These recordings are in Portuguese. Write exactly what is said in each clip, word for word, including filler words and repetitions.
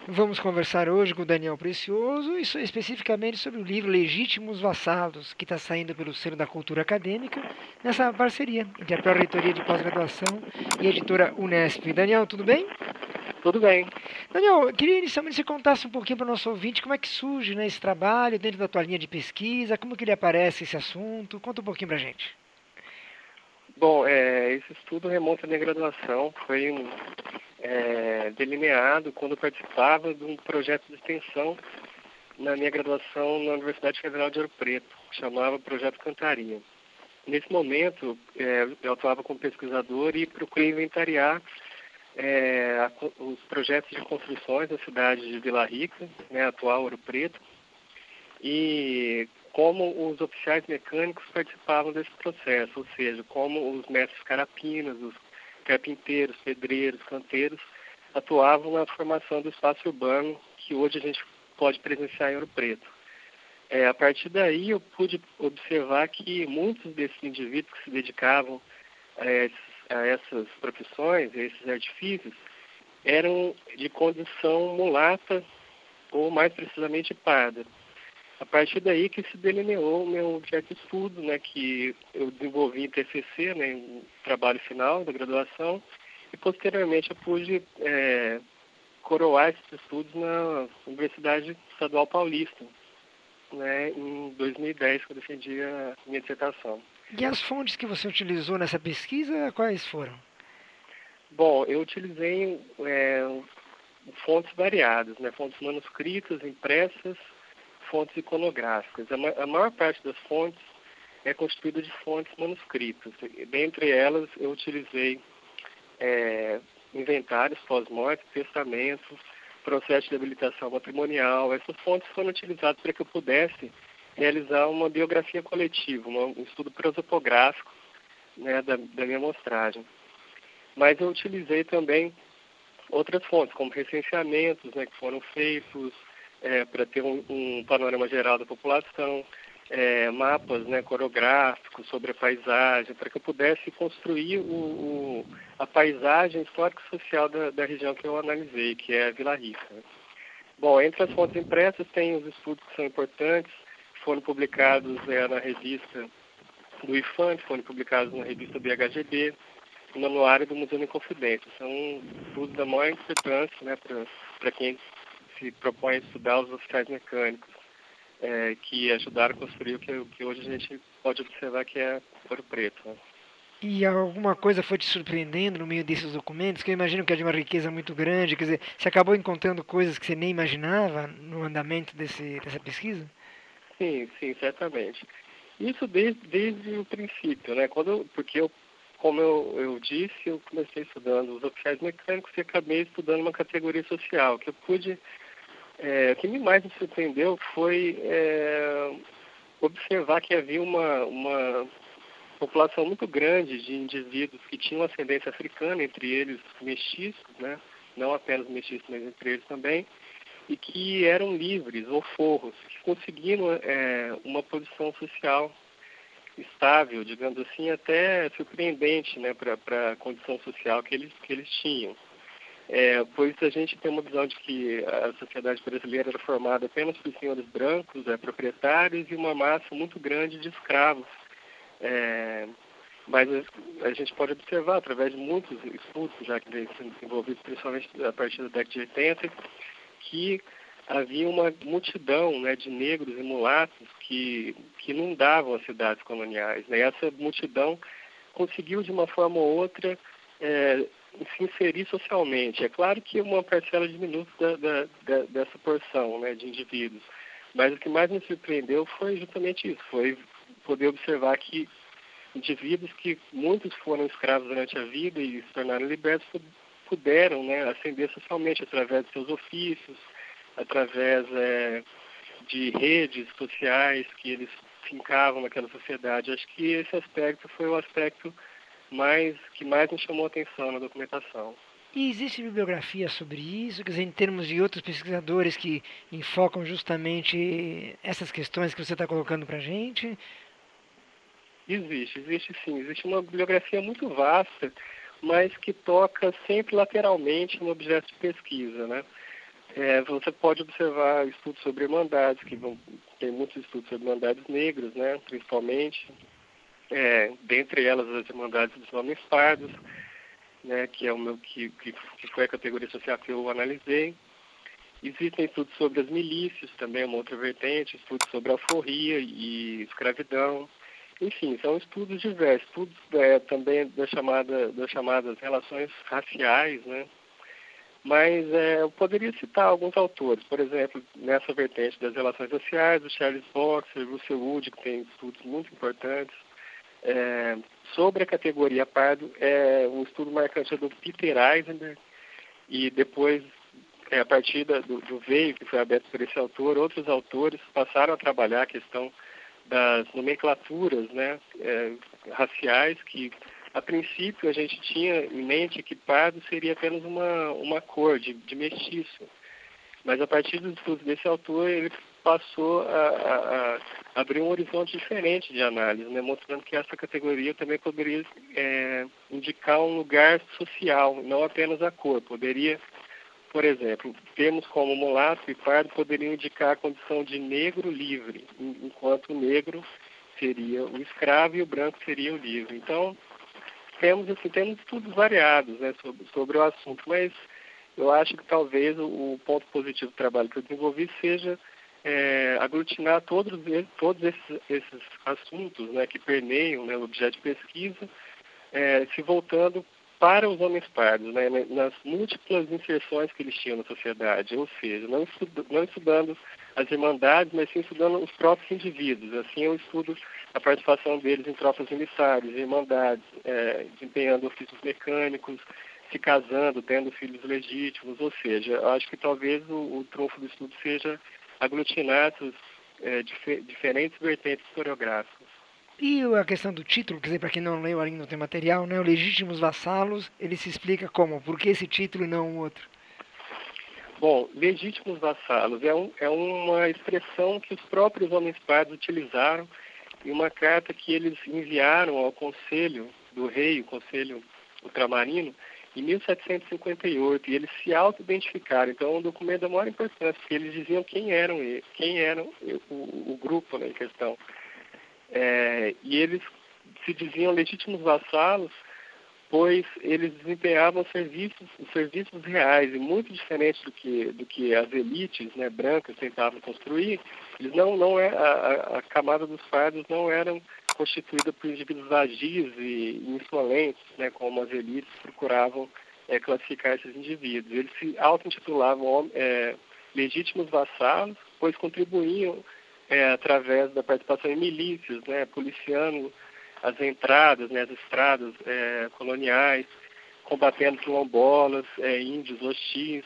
Vamos conversar hoje com o Daniel Precioso e so- especificamente sobre o livro Legítimos Vassalos, que está saindo pelo Selo da Cultura Acadêmica, nessa parceria entre a Pró-Reitoria de Pós-Graduação e a editora Unesp. Daniel, tudo bem? Tudo bem. Daniel, eu queria inicialmente que você contasse um pouquinho para o nosso ouvinte como é que surge, né, esse trabalho dentro da tua linha de pesquisa, como que ele aparece esse assunto. Conta um pouquinho para a gente. Bom, é, esse estudo remonta à minha graduação. Foi um, é, delineado quando eu participava de um projeto de extensão na minha graduação na Universidade Federal de Ouro Preto, que chamava Projeto Cantaria. Nesse momento, é, eu atuava como pesquisador e procurei inventariar é, a, os projetos de construções da cidade de Vila Rica, né, atual Ouro Preto, e como os oficiais mecânicos participavam desse processo, ou seja, como os mestres carapinas, os carpinteiros, pedreiros, canteiros atuavam na formação do espaço urbano que hoje a gente pode presenciar em Ouro Preto. É, a partir daí eu pude observar que muitos desses indivíduos que se dedicavam a, esses, a essas profissões, a esses artifícios, eram de condição mulata ou mais precisamente parda. A partir daí que se delineou o meu objeto de estudo, né, que eu desenvolvi em T C C, né, em trabalho final da graduação, e posteriormente eu pude é, coroar esses estudos na Universidade Estadual Paulista, né, em dois mil e dez, que eu defendi a minha dissertação. E as fontes que você utilizou nessa pesquisa, quais foram? Bom, eu utilizei é, fontes variadas, né, fontes manuscritas, impressas, fontes iconográficas. A, ma a maior parte das fontes é constituída de fontes manuscritas. Dentre elas, eu utilizei é, inventários pós-morte, testamentos, processo de habilitação matrimonial. Essas fontes foram utilizadas para que eu pudesse realizar uma biografia coletiva, uma, um estudo prosopográfico, né, da, da minha amostragem. Mas eu utilizei também outras fontes, como recenseamentos, né, que foram feitos é, para ter um, um panorama geral da população, é, mapas, né, coreográficos sobre a paisagem, para que eu pudesse construir o, o, a paisagem histórica e social da, da região que eu analisei, que é a Vila Rica. Bom, entre as fontes impressas tem os estudos que são importantes, que foram publicados é, na revista do IFAM, que foram publicados na revista B H G B, no Anuário do Museu Inconfidente. São estudos da maior importância, né, para quem se propõe a estudar os oficiais mecânicos, é, que ajudaram a construir o que, o que hoje a gente pode observar que é Ouro Preto. Né? E alguma coisa foi te surpreendendo no meio desses documentos, que eu imagino que é de uma riqueza muito grande, quer dizer, você acabou encontrando coisas que você nem imaginava no andamento desse, dessa pesquisa? Sim, sim, certamente. Isso desde, desde o princípio, né? Quando eu, porque eu, como eu, eu disse, eu comecei estudando os oficiais mecânicos e acabei estudando uma categoria social. Que eu pude, é, o que me mais me surpreendeu foi é, observar que havia uma, uma população muito grande de indivíduos que tinham ascendência africana, entre eles mestiços, né? Não apenas mestiços, mas entre eles também, e que eram livres ou forros, que conseguiram é, uma posição social estável, digamos assim, até surpreendente, né, para a condição social que eles, que eles tinham. É, pois a gente tem uma visão de que a sociedade brasileira era formada apenas por senhores brancos, é, proprietários, e uma massa muito grande de escravos. É, mas a gente pode observar, através de muitos estudos, já que vem sendo desenvolvidos, principalmente a partir da década de oitenta, que havia uma multidão, né, de negros e mulatos que, que inundavam as cidades coloniais. Né? E essa multidão conseguiu, de uma forma ou outra, é, se inserir socialmente. É claro que uma parcela diminuta da, da, da, dessa porção, né, de indivíduos. Mas o que mais me surpreendeu foi justamente isso, foi poder observar que indivíduos que muitos foram escravos durante a vida e se tornaram libertos puderam, né, ascender socialmente através de seus ofícios, através é, de redes sociais que eles fincavam naquela sociedade. Acho que esse aspecto foi o aspecto mais, que mais me chamou a atenção na documentação. E existe bibliografia sobre isso, quer dizer, em termos de outros pesquisadores que enfocam justamente essas questões que você está colocando para a gente? Existe, existe sim. Existe uma bibliografia muito vasta, mas que toca sempre lateralmente no objeto de pesquisa, né? É, você pode observar estudos sobre irmandades, que vão, tem muitos estudos sobre irmandades negras, né, principalmente, é, dentre elas as irmandades dos homens pardos, né, que é o meu que, que, que foi a categoria social que eu analisei. Existem estudos sobre as milícias, também uma outra vertente, estudos sobre alforria e escravidão. Enfim, são estudos diversos, estudos é, também da chamada, das chamadas relações raciais, né? Mas é, eu poderia citar alguns autores, por exemplo, nessa vertente das relações raciais, o Charles Boxer, Russell Wood, que tem estudos muito importantes. É, sobre a categoria pardo, é, um estudo marcante é do Peter Eisenberg, e depois, é, a partir da, do, do veio, que foi aberto por esse autor, outros autores passaram a trabalhar a questão das nomenclaturas, né, é, raciais, que a princípio a gente tinha em mente que pardo seria apenas uma, uma cor de, de mestiço. Mas a partir dos estudos desse autor, ele passou a, a, a abrir um horizonte diferente de análise, né, mostrando que essa categoria também poderia é, indicar um lugar social, não apenas a cor. Poderia, por exemplo, termos como mulato e pardo poderiam indicar a condição de negro livre, enquanto o negro seria o escravo e o branco seria o livre. Então, temos, assim, temos estudos variados, né, sobre, sobre o assunto, mas eu acho que talvez o, o ponto positivo do trabalho que eu desenvolvi seja é, aglutinar todos, todos esses, esses assuntos, né, que permeiam, né, o objeto de pesquisa, é, se voltando para os homens pardos, né, nas múltiplas inserções que eles tinham na sociedade, ou seja, não, estudo, não estudando as irmandades, mas sim estudando os próprios indivíduos. Assim eu estudo a participação deles em tropas militares, irmandades, é, desempenhando ofícios mecânicos, se casando, tendo filhos legítimos, ou seja, eu acho que talvez o, o trunfo do estudo seja aglutinar essas é, dif diferentes vertentes historiográficas. E a questão do título, quer dizer, para quem não leu ainda não tem material, né, o Legítimos Vassalos, ele se explica como? Por que esse título e não o outro? Bom, legítimos vassalos é, um, é uma expressão que os próprios homens pardos utilizaram em uma carta que eles enviaram ao Conselho do Rei, o Conselho Ultramarino, em mil setecentos e cinquenta e oito, e eles se auto-identificaram. Então, é um documento da maior importância, porque eles diziam quem eram eles, quem eram o, o grupo, né, em questão. É, e eles se diziam legítimos vassalos, pois eles desempenhavam serviços, serviços reais, e muito diferente do que, do que as elites, né, brancas tentavam construir. Eles não, não é, a, a camada dos pardos não eram constituída por indivíduos vazios e insolentes, né, como as elites procuravam é, classificar esses indivíduos. Eles se auto-intitulavam é, legítimos vassalos, pois contribuíam é, através da participação em milícias, né, policiando as entradas, né, as estradas é, coloniais, combatendo quilombolas, é, índios hostis.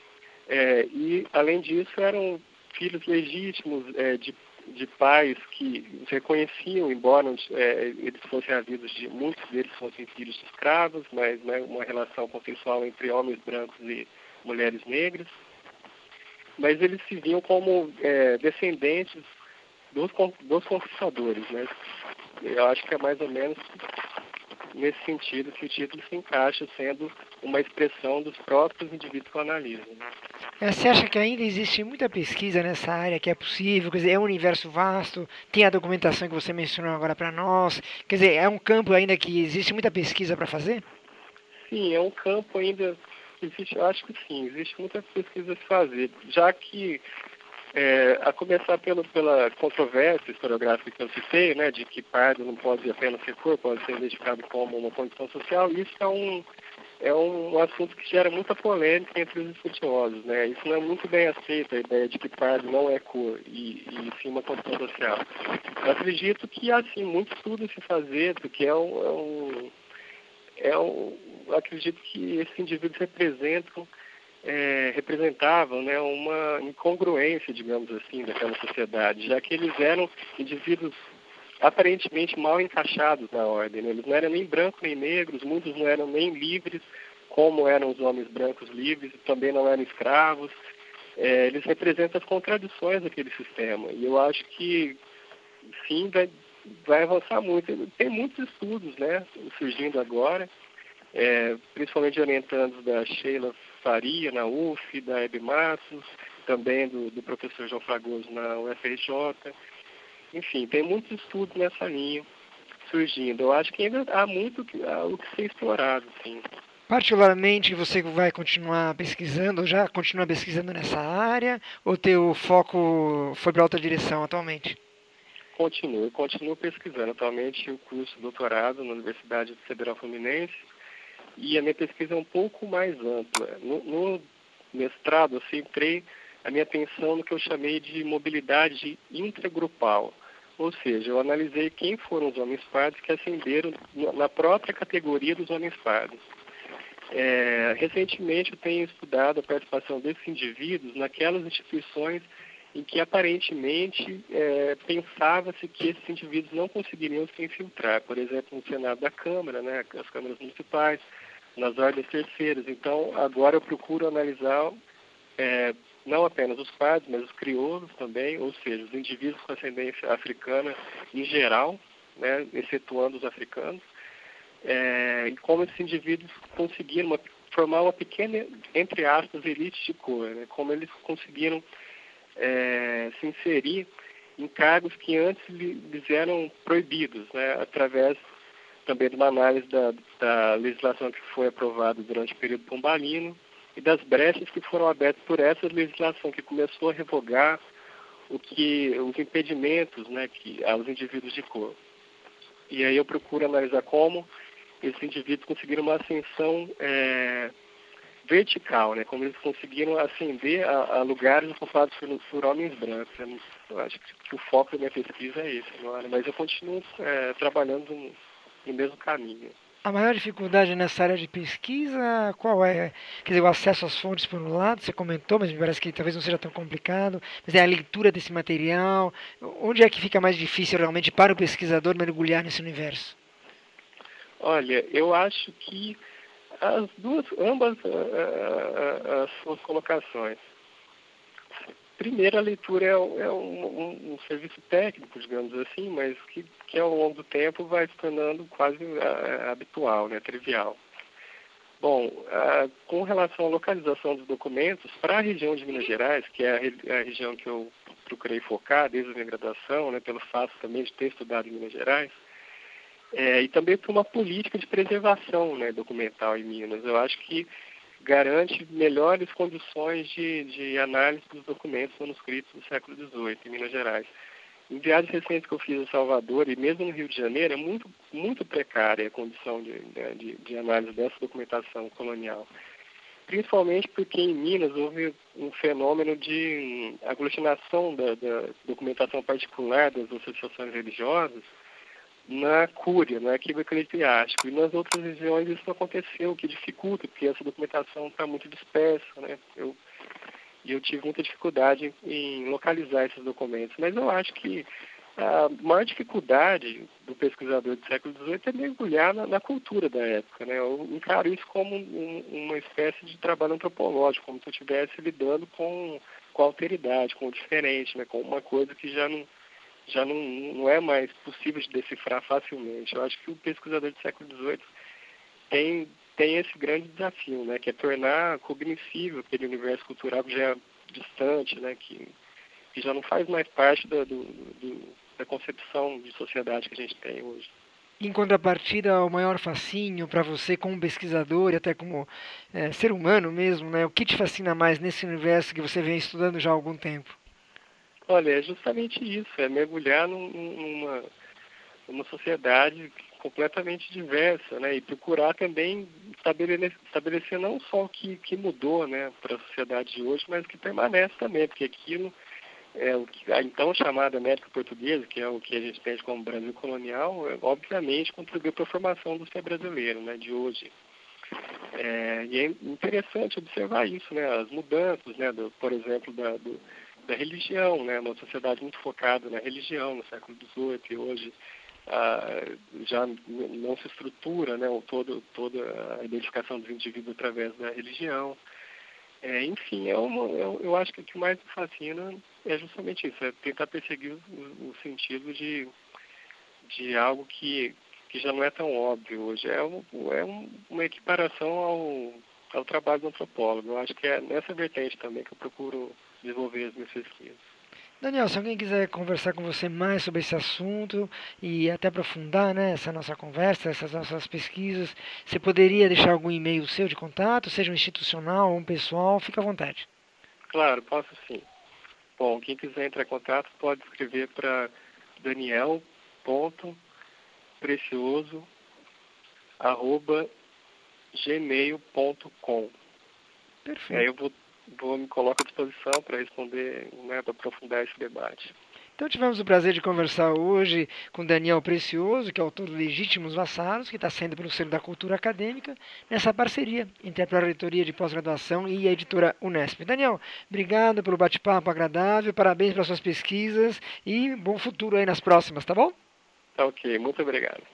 É, e, além disso, eram filhos legítimos é, de, de pais que os reconheciam, embora é, eles fossem havidos de, muitos deles fossem filhos de escravos, mas né, uma relação consensual entre homens brancos e mulheres negras. Mas eles se viam como é, descendentes dos, dos conquistadores, né? Eu acho que é mais ou menos nesse sentido que o título se encaixa, sendo uma expressão dos próprios indivíduos que o analisam. É, você acha que ainda existe muita pesquisa nessa área, que é possível? Quer dizer, é um universo vasto, tem a documentação que você mencionou agora para nós. Quer dizer, é um campo ainda que existe muita pesquisa para fazer? Sim, é um campo ainda que existe, eu acho que sim, existe muita pesquisa a se fazer, já que É, a começar pelo, pela controvérsia historiográfica que eu citei, né, de que pardo não pode apenas ser cor, pode ser identificado como uma condição social, isso é um, é um assunto que gera muita polêmica entre os estudiosos, né? Isso não é muito bem aceito, a ideia de que pardo não é cor e, e sim uma condição social. Eu acredito que há, sim, muito estudo a se fazer, porque é um, é um, é um acredito que esses indivíduos representam É, representavam, né, uma incongruência, digamos assim, daquela sociedade, já que eles eram indivíduos aparentemente mal encaixados na ordem, né? Eles não eram nem brancos nem negros, muitos não eram nem livres, como eram os homens brancos livres, também não eram escravos. É, eles representam as contradições daquele sistema, e eu acho que, sim, vai, vai avançar muito. Tem muitos estudos, né, surgindo agora, É, principalmente orientandos da Sheila Faria, na U F, da Hebe Matos, também do, do professor João Fragoso na U F R J. Enfim, tem muitos estudos nessa linha surgindo. Eu acho que ainda há muito que, há o que ser explorado, sim. Particularmente, você vai continuar pesquisando, ou já continua pesquisando nessa área, ou teu foco foi para outra direção atualmente? Continuo, continuo pesquisando. Atualmente eu curso doutorado na Universidade Federal Fluminense e a minha pesquisa é um pouco mais ampla. No, no mestrado, eu centrei a minha atenção no que eu chamei de mobilidade intragrupal. Ou seja, eu analisei quem foram os homens pardos que ascenderam na própria categoria dos homens pardos. É, recentemente eu tenho estudado a participação desses indivíduos naquelas instituições em que aparentemente é, pensava-se que esses indivíduos não conseguiriam se infiltrar, por exemplo, no Senado da Câmara, né, as câmaras municipais, nas ordens terceiras. Então, agora eu procuro analisar é, não apenas os pardos, mas os crioulos também, ou seja, os indivíduos com ascendência africana em geral, né, excetuando os africanos, é, e como esses indivíduos conseguiram uma, formar uma pequena, entre aspas, elite de cor, né, como eles conseguiram é, se inserir em cargos que antes lhes eram proibidos, né, através também de uma análise da, da legislação que foi aprovada durante o período pombalino e das brechas que foram abertas por essa legislação que começou a revogar o que, os impedimentos, né, que, aos indivíduos de cor. E aí eu procuro analisar como esses indivíduos conseguiram uma ascensão é, vertical, né, como eles conseguiram ascender a, a lugares ocupados por, por homens brancos. Eu acho que o foco da minha pesquisa é esse agora, mas eu continuo é, trabalhando no, no mesmo caminho. A maior dificuldade nessa área de pesquisa, qual é? Quer dizer, o acesso às fontes por um lado, você comentou, mas me parece que talvez não seja tão complicado, mas é a leitura desse material. Onde é que fica mais difícil realmente para o pesquisador mergulhar nesse universo? Olha, eu acho que as duas, ambas uh, uh, as suas colocações. Primeiro, a leitura é, é um, um, um serviço técnico, digamos assim, mas que, que ao longo do tempo vai se tornando quase uh, habitual, né, trivial. Bom, uh, com relação à localização dos documentos, para a região de Minas Gerais, que é a, re, a região que eu procurei focar desde a minha graduação, né, pelo fato também de ter estudado em Minas Gerais, É, e também por uma política de preservação, né, documental em Minas. Eu acho que garante melhores condições de, de análise dos documentos manuscritos do século dezoito em Minas Gerais. Em viagens recentes que eu fiz a Salvador e mesmo no Rio de Janeiro, é muito, muito precária a condição de, de, de análise dessa documentação colonial. Principalmente porque em Minas houve um fenômeno de aglutinação da, da documentação particular das associações religiosas na Cúria, no arquivo eclesiástico. E nas outras regiões isso não aconteceu, o que dificulta, porque essa documentação está muito dispersa, né? Eu, e eu tive muita dificuldade em localizar esses documentos. Mas eu acho que a maior dificuldade do pesquisador do século dezoito é mergulhar na, na cultura da época, né? Eu encaro isso como um, uma espécie de trabalho antropológico, como se eu estivesse lidando com, com a alteridade, com o diferente, né? Com uma coisa que já não já não, não é mais possível de decifrar facilmente. Eu acho que o pesquisador do século dezoito tem, tem esse grande desafio, né, que é tornar cognoscível aquele universo cultural que já é distante, né, que, que já não faz mais parte da, do, do, da concepção de sociedade que a gente tem hoje. Em contrapartida, o maior fascínio para você como pesquisador e até como é, ser humano mesmo, né? O que te fascina mais nesse universo que você vem estudando já há algum tempo? Olha, é justamente isso, é mergulhar num, numa, numa sociedade completamente diversa, né? E procurar também estabelecer, estabelecer não só o que, que mudou, né, para a sociedade de hoje, mas o que permanece também, porque aquilo é o que a então chamada América Portuguesa, que é o que a gente entende como Brasil colonial, é, obviamente contribuiu para a formação do ser brasileiro, né, de hoje. É, e é interessante observar isso, né, as mudanças, né, do, por exemplo, da, do, da religião, né, uma sociedade muito focada na religião no século dezoito e hoje ah, já não se estrutura, né, todo, toda a identificação dos indivíduos através da religião. É, enfim, é uma, eu, eu acho que o que mais me fascina é justamente isso, é tentar perseguir o, o sentido de, de algo que, que já não é tão óbvio hoje. É, um, é um, uma equiparação ao, é o trabalho do antropólogo. Eu acho que é nessa vertente também que eu procuro desenvolver as minhas pesquisas. Daniel, se alguém quiser conversar com você mais sobre esse assunto e até aprofundar, né, essa nossa conversa, essas nossas pesquisas, você poderia deixar algum e-mail seu de contato, seja um institucional ou um pessoal, fica à vontade. Claro, posso sim. Bom, quem quiser entrar em contato pode escrever para daniel ponto precioso arroba gmail ponto com. Perfeito. Aí eu vou, vou me coloco à disposição para responder, né, para aprofundar esse debate. Então tivemos o prazer de conversar hoje com Daniel Precioso, que é autor do Legítimos Vassalos, que está saindo pelo Centro da Cultura Acadêmica, nessa parceria entre a Pró-Reitoria de Pós-Graduação e a editora Unesp. Daniel, obrigado pelo bate-papo agradável, parabéns pelas suas pesquisas e bom futuro aí nas próximas, tá bom? Tá ok, muito obrigado.